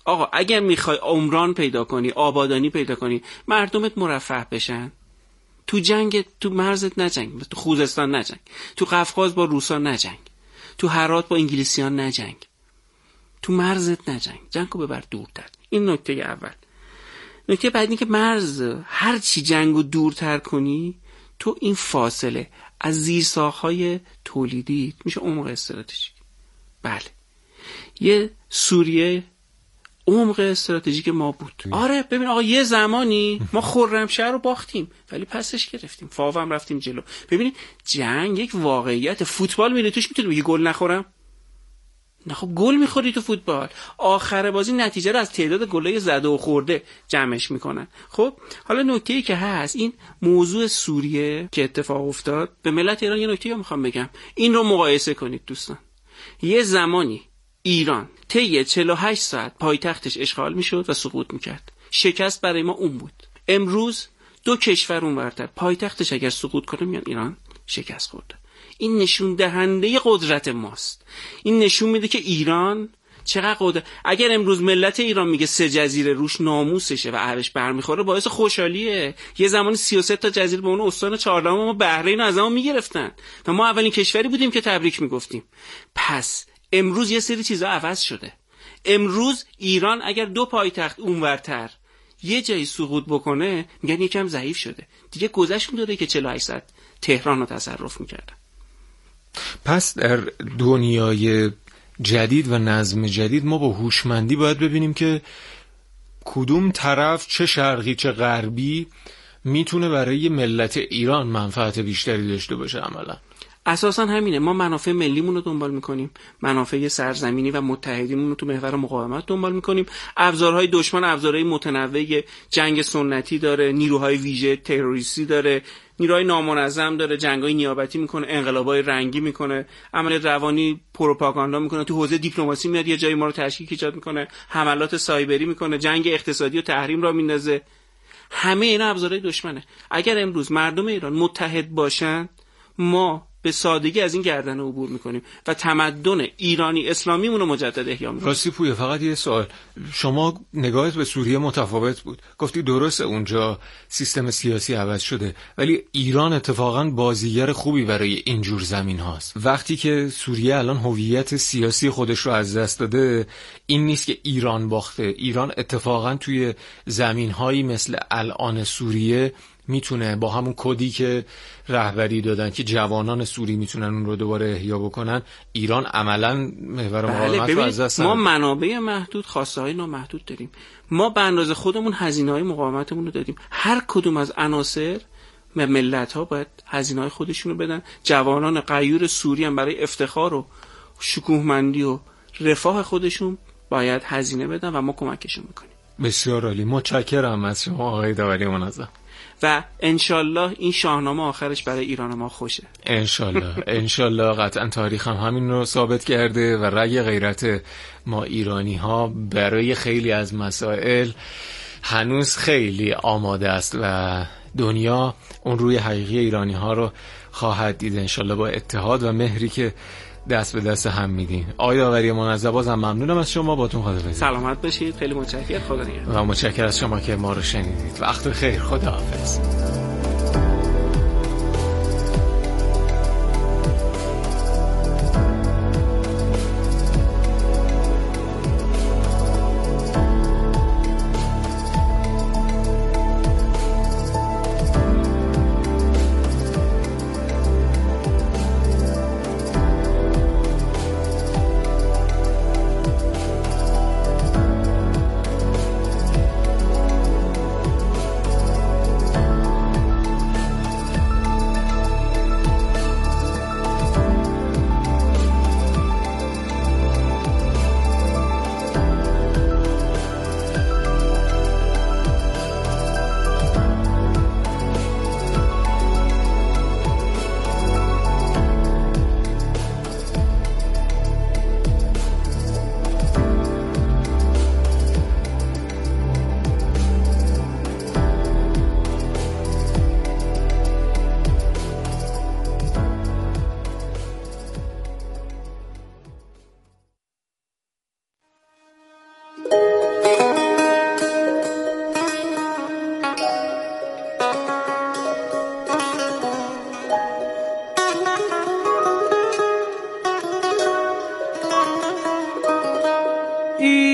آقا اگر میخوای عمران پیدا کنی، آبادانی پیدا کنی، مردمت مرفه بشن، تو جنگ تو مرزت نجنگ، تو خوزستان نجنگ، تو قفقاز با روسا نجنگ، تو هرات با انگلیسیان نجنگ، تو مرزت نجنگ، جنگو ببر دورتر. این نکته اول. نکته بعد این که مرز هر چی جنگو دورتر کنی، تو این فاصله از زیرساخت‌های تولیدی میشه عمق استراتژیک. بله، یه سوریه عمق استراتژیک ما بود. آره ببین آقا، یه زمانی ما خرمشهر رو باختیم ولی پسش گرفتیم، فاو هم رفتیم جلو. ببینید جنگ یک واقعیت. فوتبال میره توش، میتونی بگی گل نخورم؟ نه خب گل میخوری تو فوتبال. آخر بازی نتیجه رو از تعداد گلای زده و خورده جمعش میکنن. خب حالا نکته‌ای که هست، این موضوع سوریه که اتفاق افتاد، به ملت ایران یه نکته میخوام بگم، این رو مقایسه کنید دوستان. یه زمانی ایران طی 48 ساعت پایتختش اشغال میشد و سقوط میکرد. شکست برای ما اون بود. امروز دو کشور اونورتر پایتختش اگر سقوط کنه میان ایران شکست خورده. این نشون دهنده قدرت ماست. این نشون میده که ایران چقدر قدرت. اگر امروز ملت ایران میگه 3 جزیره روش ناموسشه و عرش برمیخوره، باعث خوشحالیه. یه زمانی 33 تا جزیره به اون استان 14 ما بحرین از ما میگرفتن و ما اولین کشوری بودیم که تبریک میگفتیم. پس امروز یه سری چیزا عوض شده. امروز ایران اگر 2 پایتخت اونورتر یه جایی سقوط بکنه، میگن یکم ضعیف شده. دیگه گذشت داره که 48 ساعت تهران رو تصرف میکردن. پس در دنیای جدید و نظم جدید ما با هوشمندی باید ببینیم که کدوم طرف، چه شرقی چه غربی، میتونه برای ملت ایران منفعت بیشتری داشته باشه. عملا اساسا همینه. ما منافع ملیمون رو دنبال میکنیم، منافع سرزمینی و متحدینمون رو تو محور مقاومت دنبال میکنیم. ابزارهای دشمن ابزارهای متنوع، جنگ سنتی داره، نیروهای ویژه تروریستی داره، نیروهای نامنظم داره، جنگای نیابتی میکنه، انقلابای رنگی میکنه، عمل روانی، پروپاگاندا میکنه، تو حوزه دیپلماسی میاد یه جایی ما رو تشکیک ایجاد میکنه، حملات سایبری میکنه، جنگ اقتصادی و تحریم را میندازه. همه اینا ابزارهای دشمنه. اگر امروز مردم ایران متحد باشن، ما به سادگی از این گردنه عبور میکنیم و تمدن ایرانی اسلامیمون رو مجدد احیا میکنیم. راستی پویا، فقط یه سوال. شما نگاهت به سوریه متفاوت بود. گفتی درسته اونجا سیستم سیاسی عوض شده، ولی ایران اتفاقا بازیگر خوبی برای اینجور زمین هاست. وقتی که سوریه الان هویت سیاسی خودش رو از دست داده، این نیست که ایران باخته. ایران اتفاقا توی زمین هایی مثل الان سوریه میتونه با همون کدی که رهبری دادن که جوانان سوری میتونن اون رو دوباره احیا بکنن، ایران عملا محور مقاومت رو از دست داد. ما منابع محدود، خواسته های نامحدود داریم. ما به اندازه خودمون هزینه های مقاومتمون رو دادیم. هر کدوم از عناصر و ملت ها باید هزینه های خودشون رو بدن. جوانان غیور سوری هم برای افتخار و شکوهمندی و رفاه خودشون باید هزینه بدن و ما کمکشون میکنیم. بسیار عالی. متشکرم از شما آقای داوری منظم. و انشالله این شاهنامه آخرش برای ایران ما خوشه. انشالله قطعا تاریخ هم همین رو ثابت کرده و رگ غیرت ما ایرانی ها برای خیلی از مسائل هنوز خیلی آماده است و دنیا اون روی حقیقی ایرانی ها رو خواهد دید انشالله، با اتحاد و مهری که دست به دست هم میدین. آقای داوری منظم، بازم ممنونم از شما. باتون خداحافظی. سلامت باشید. خیلی متشکرم. خدا نگهدار. و متشکرم از شما که ما رو شنیدید. وقت خیر. خداحافظ.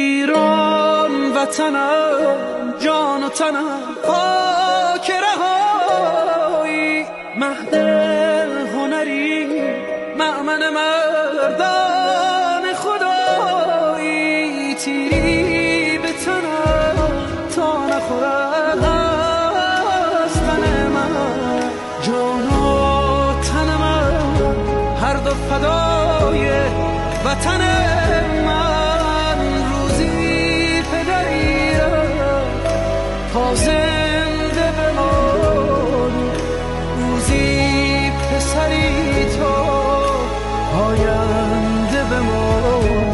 ایران وطنم، جان و تنم خاک رهایی، مهد هنری مأمن مردان خدایی، تیری به تنم تا نخورد از تن من، جان و تن من هر دو فدای وطن من. روزی پدری تا زنده بمانی، روزی پسری تا آینده بمانی.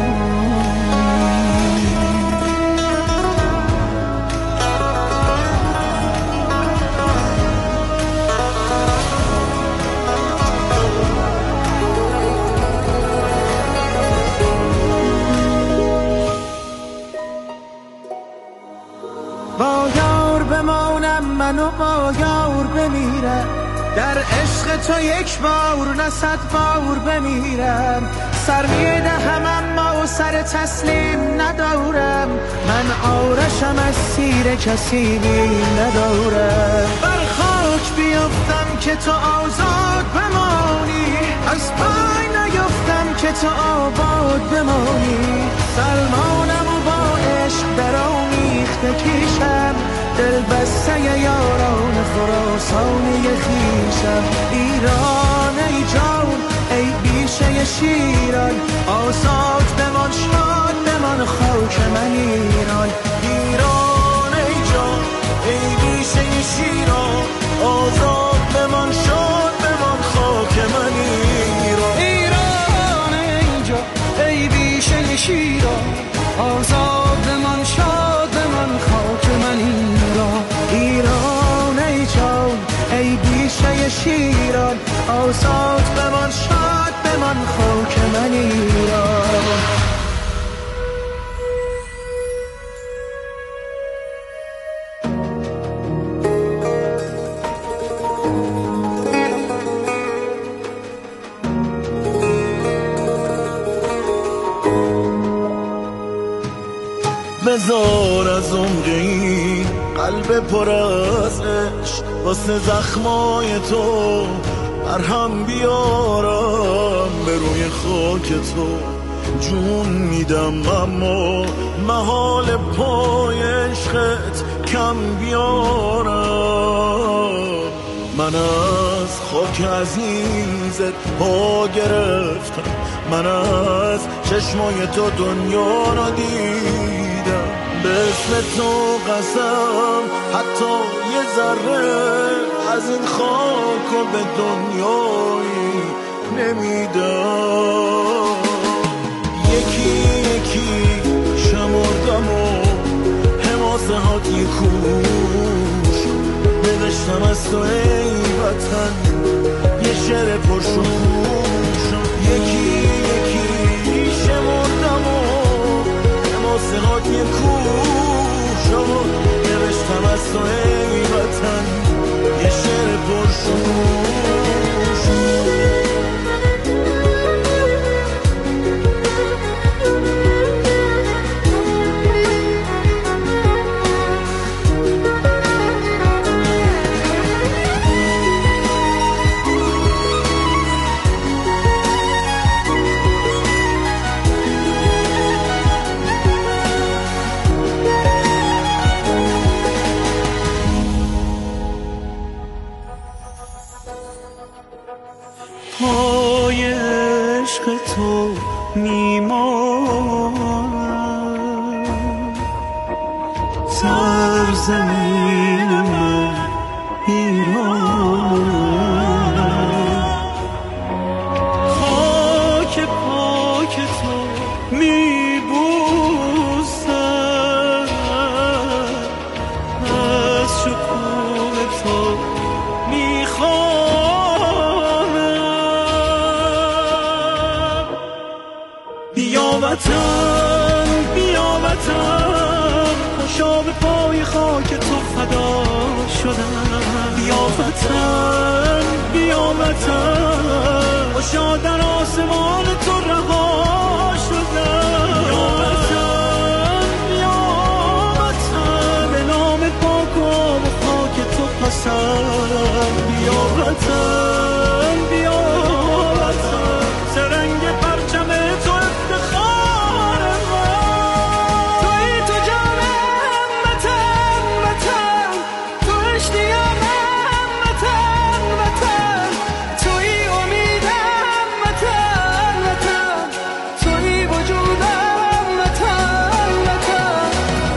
با یار بمانم من و با یار بمیرم، در عشق تو یک بار نه 100 بار بمیرم. سر میدهم اما سر تسلیم ندارم، من آرشم از سیر کسی ندارم. بر خاک بیفتم که تو آزاد بمانی، از پای نیفتم که تو آباد بمانی. سلمانم و با عشق برامیخته کیشم، دل بسته یاران خراسانی خیشم. ایران ای جان ای بیشه شیران، آزاد بمان شاد بمان خاک من ایران. ایران ای جان ای بیشه شیران، آزاد بمان شاد بمان خاک من ایران. ایران ای جان ای بیشه شیران، آزاد بمان شاد بمان خاک من ایران. ایران ای جان ای بیشه شیران، آزاد بمان شاد بمان خاک من ایران. بذار از عمری قلب پر از عشق، واسه زخمای تو مرهم بیارم. به روی خاک تو جون میدم اما محال پای عشقت کم بیارم. من از خاک عزیزت پا گرفتم، من از چشمای تو دنیا را دیدم. به اسم تو قسم حتی یه ذره از این خاک و به دنیایی نمیدم. یکی یکی شمردم و حماسه هات یه کوش، نوشتم از تو ای وطن یه شعر پرشوش. یکی یکی شمردم و حماسه هات یه کوش، نوشتم از تو ای وطن یه شعر پرشوش. پای عشق تو میمانم، سرزمین من ایران. خاک پاک تو میبوسم، از شکوه تو میخوانم. بیا وطن بیا وطن، خوشا به پای خاک تو فدا شدم. بیا وطن بیا وطن، خوشا در آسمان تو رها شدم. بیا وطن وطن بیا وطن سرنگ پرچم تو افتخار من توی تو جانم وطن وطن تو اشتیاقم وطن وطن توی امیدم وطن وطن توی وجودم وطن وطن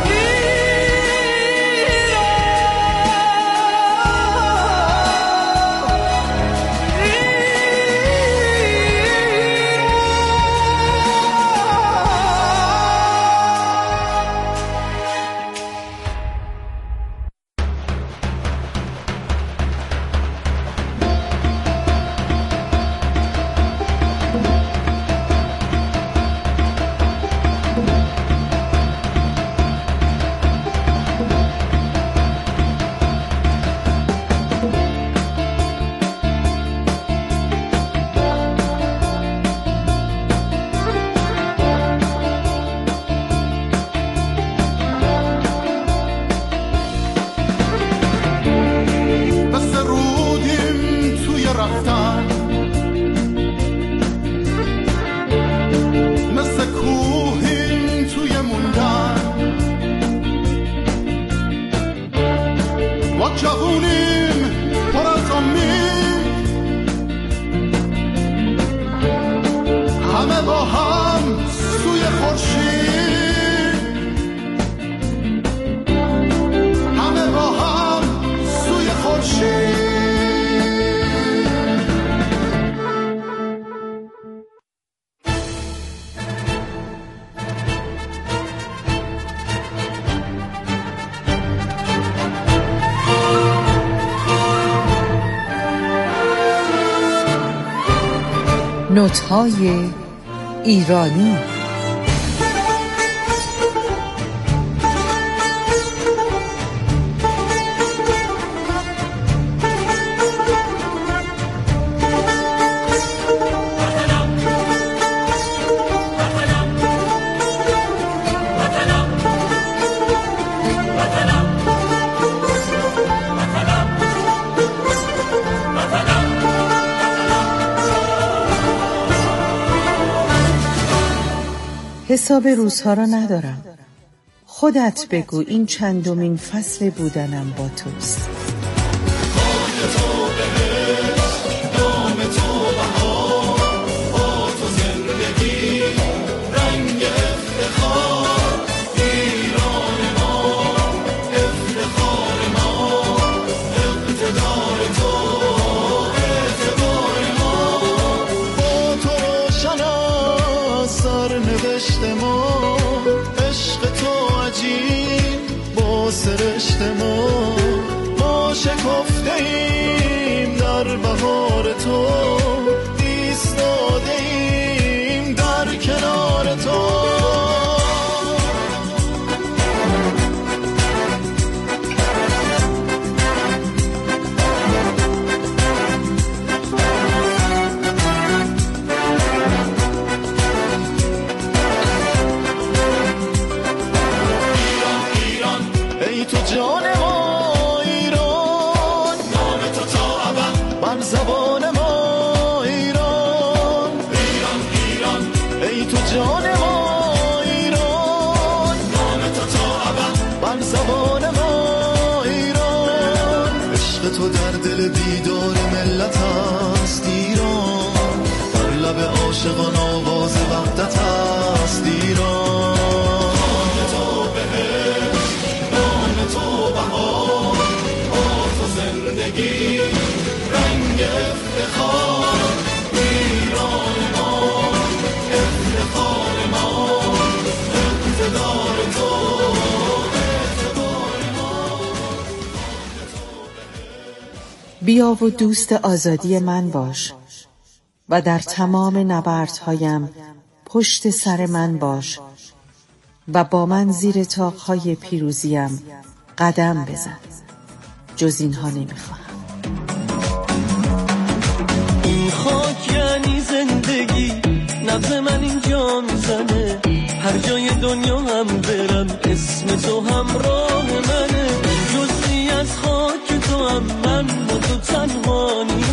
نوت‌های ایرانی حساب روزها را ندارم. خودت بگو این چندمین فصل بودنم با توست. ما شکفته ایم در بهار تو ایستاده ایم در کنار تو جان ما ایران نام تو تا ابد بر زبان ما ایران ایران ایران ای تو جان ما ایران نام تو تا ابد بر زبان ما ایران عشق تو در دل بیدار ملت است ایران در لب عاشقان آواز وحدت است ایران رنگ افتخار ایران ما افتخار ما اقتدار تو اقتدار ما بیا و دوست آزادی من باش و در تمام نبردهایم پشت سر من باش و با من زیر طاقهای پیروزیم قدم بزن. جز اینها نمیخواهم. این خاک یعنی زندگی، نبض من اینجا میزنه، هر جای دنیا هم برم اسم تو همراه منه، جزئی از خاک تو هم من با تو تنها نیستم.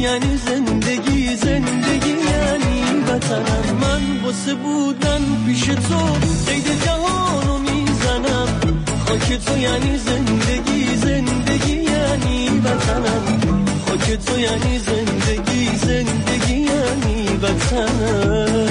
یعنی زندگی، زندگی یعنی وطنم. من واسه بودن پیش تو قید جهانو میزنم. خاک تو یعنی زندگی، زندگی یعنی وطنم. خاک تو یعنی زندگی، زندگی یعنی وطنم.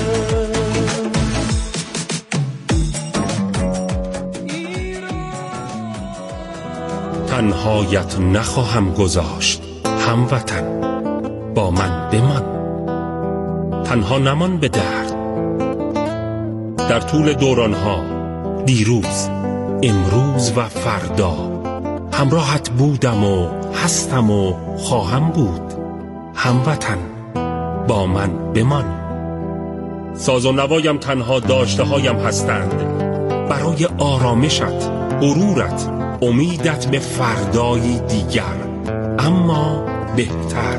تنهایت نخواهم گذاشت هموطن، با من بمان. تنها نمان به درد. در طول دورانها، دیروز، امروز و فردا، همراهت بودم و هستم و خواهم بود. هموطن، با من بمان. ساز و نوایم تنها داشته هایم هستند، برای آرامشت، غرورت، امیدت به فردایی دیگر اما بهتر.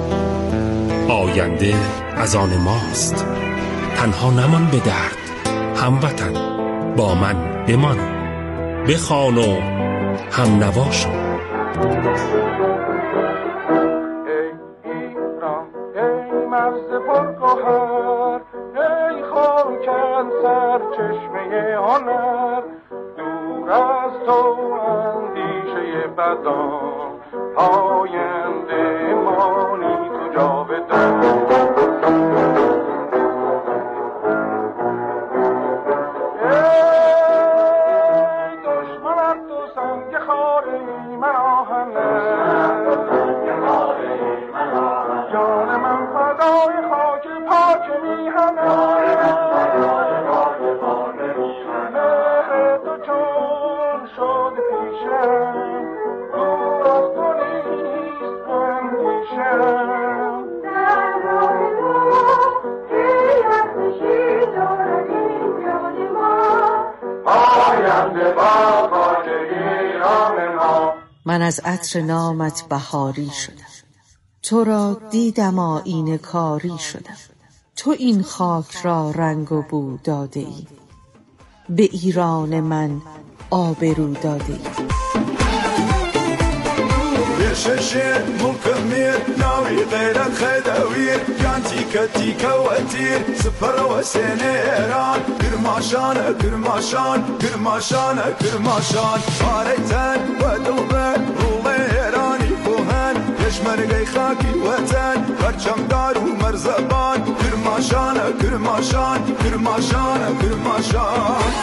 آینده از آن ماست. تنها نمان به درد. هموطن، با من بمان. بخوان و هم نوا شو. ای ایران، ای مرز پرگوهر، ای خاکن سرچشمه هنر. دور از تو اندیشه بدان، آینده مانی تو جاودان. ای دشمنم تو سنگ خاره من آهنم، جان من فدای خاک پاک میهنم. مهر تو چون شد پیشم، دور از تو نیست اندیشم. در راه تو حیرت میشی دارد این جان ما، آینده با خاک ایران ما. من از عطر نامت بهاری شدم، تو را دیدم آیینه کاری شدم. تو این خاک را رنگ و بو داده ای، به ایران من آبرو داده ای. ششير مكمير ناوي غيرك خدوير كان تيكا تيكا وتير سفر وسنيران كرماشان كرماشان كرماشان كرماشان فاريتان ودوبان وغيراني كوهان يشمرقي خاكي وتان برشم دار ومرزبان كرماشان كرماشان كرماشان كرماشان.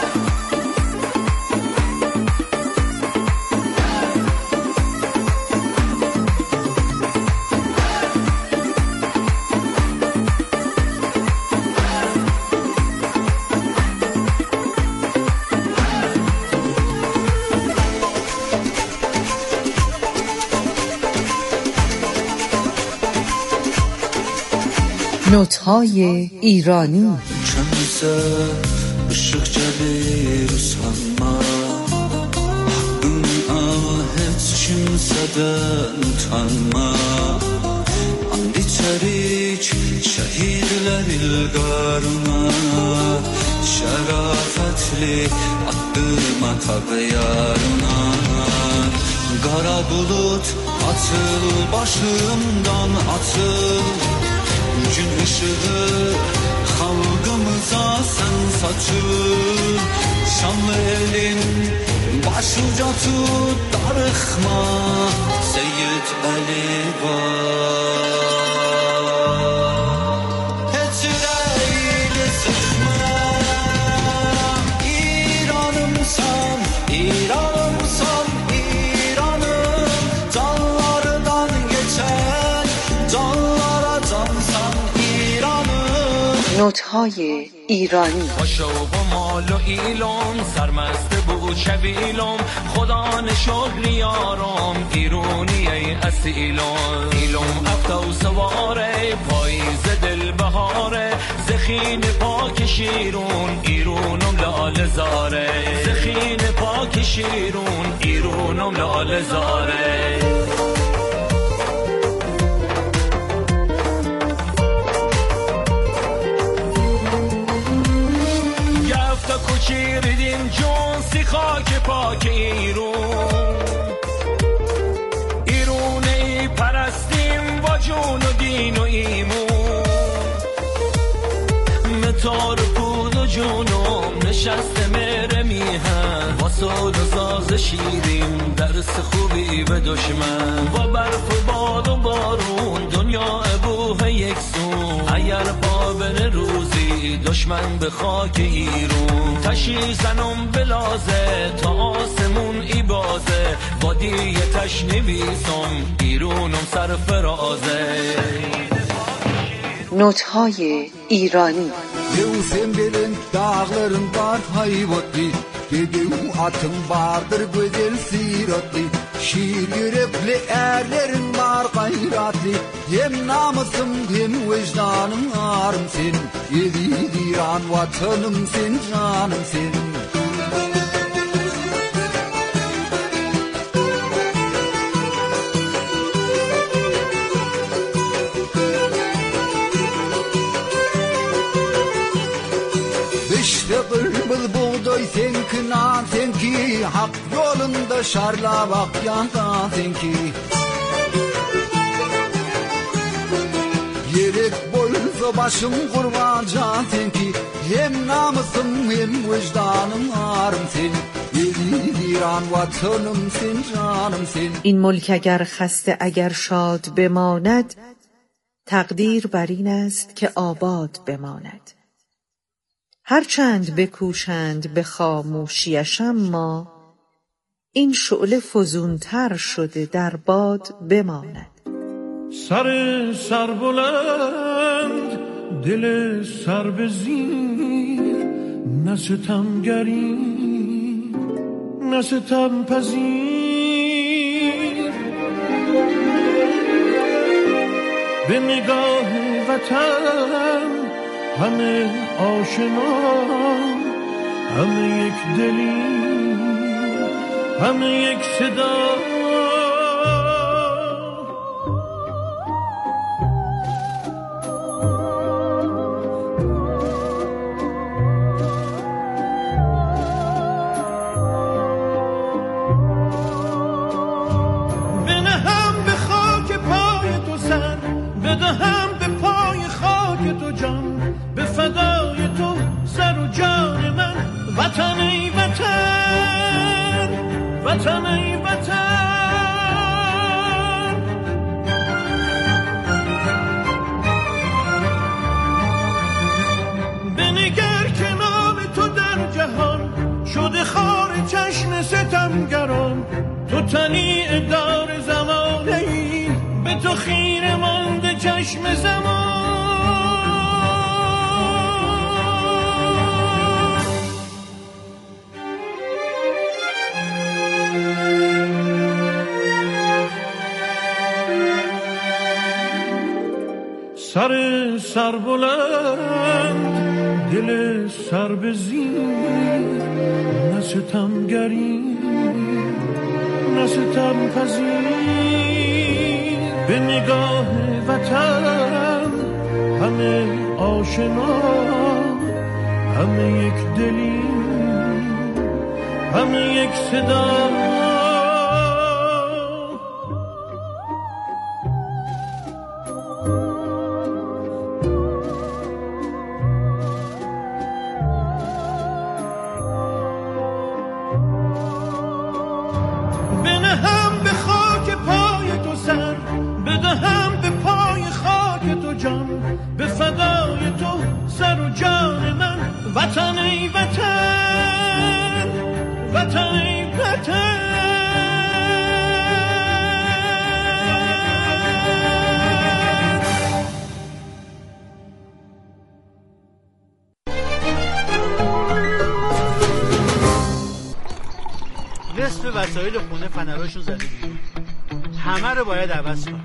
نوت‌های ایرانی. Çansa ışık gelir sanma, hakkın ahet kimseden utanma. And içerik şehirler ilgarına, şerafetli addıma tabi yarına. Kara bulut atıl başımdan atıl, gün ışığı halkımıza sen saçıl. Şanlı elin başuca tut darıkma, Seyyid Ali var. Hiç yüreğini sıkma, İran'ımsan, İran'ımsan, İran'ım. Canlardan geçen canlara cansan İran'ım. نوت‌های ایرانی. با شوق و مال و ایلام سرمست بود شویلام، خدا نشد لیارام ایرونی ای اصیلام. ایلام افتا و سواره پاییز دل بهاره، زخین پاک شیرون ایرونم لال زاره. زخین پاک شیرون ایرونم لال زاره. کوچیردین جون سی خاک پاک ایرون، ایرونی پرستیم و جون سود و ساز شیرین، درس خوبی به دشمن. با برف و باد و بارون دنیا ابوه یک سون، اگر پا بره روزی دشمن به خاک ایرون. تشی زنم بلازه تا آسمون ای بازه، وادی تش نویسم ایرونم سر فرازه. نوت‌های ایرانی. Yusem belin dağların var hayvatlı, Gedeğu atın vardır güzel siratlı. Şiir yürekli erlerin var gayratlı, Hem namusum hem vicdanım arım sen, Yedi diran vatanım sen, canım sen. İşte kırmızı buğday senki, nan senki, Hak yolunda şarla bak yandan senki. Yelek boyunca başım kurban can senki, Hem namusum hem vicdanım arım sen, Yedi diran vatanım sen, canım sen. این ملک اگر خسته اگر شاد بماند، تقدیر بر این است که آباد بماند. هرچند بکوشند به خاموشیش، اما این شعله فزونتر شده در باد بماند. سر بلند، دل سر به زیر، نه ستمگری نه ستم پذیر. به نگاه وطن همه آشنا، همه یک دلی، همه یک صدا. بنهم به خاک پای تو سر، بدهم به پای خاک تو جان، به فدای تو سر و جان من. وطن ای وطن، وطن ای وطن. بنگر که نام تو در جهان شده خار چشم ستمگران. تو تنی دار زمانه ای، به تو خیره مانده چشم زمان. سر بلند، دل سر به زیر، نه ستمگری نه ستم پذیر. به نگاه وطن همه آشنا، همه یک دلی، همه یک صدا. وطن ای وطن، وطن ای وطن. نصف وسایل خونه فنراشون زده بیرون، همه رو باید عوض کنم.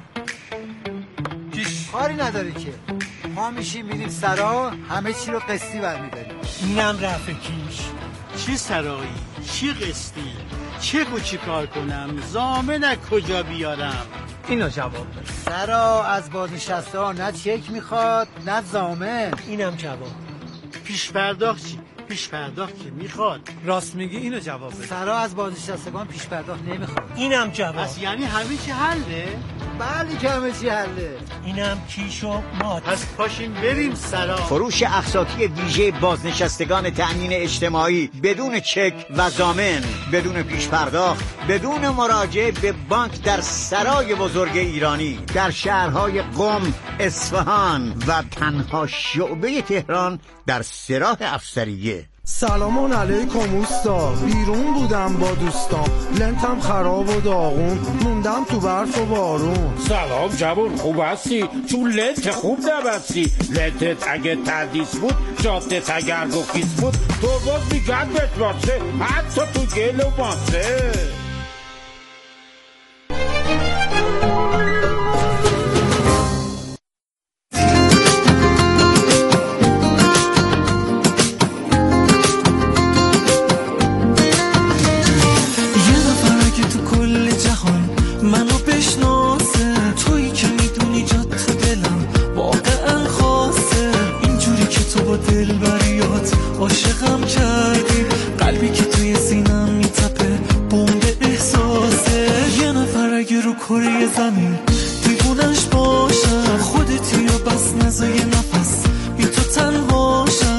کاری نداره که ما میشیم میریم سرا، همه چی رو قسطی برمیداریم. اینم رفع کیش. چی سرایی، چی قسطی، چه چی کار کنم، ضامن کجا بیارم؟ اینو جواب بده. سرا از بازنشسته ها نه چک میخواد نه ضامن. اینم جواب. پیش پرداخت چی؟ پیش پرداخت که میخواد. راست میگی، اینو جواب بده. سرا از بازنشستگان پیش پرداخت نمیخواد. اینم جواب. پس یعنی همه چی حله؟ بله که همه چی حله. اینم کیش و مات. پس پاشین بریم سرا. فروش اقساطی ویژه بازنشستگان تأمین اجتماعی بدون چک و ضامن، بدون پیش پرداخت، بدون مراجعه به بانک در سرای بزرگ ایرانی در شهرهای قم، اصفهان و تنها شعبه تهران در سراح افسریه. سلام علیکم اوستا، بیرون بودم با دوستام، لنتم خراب و داغون، موندم تو برف و بارون. سلام جوان، خوب هستی؟ چون لنت خوب نبستی. لنتت اگه تردیس بود، جادت اگر گفیس بود، تو باز میگن بهت واسه، حتی تو گل و ماسه.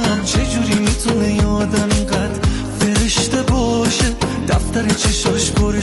چشاش پر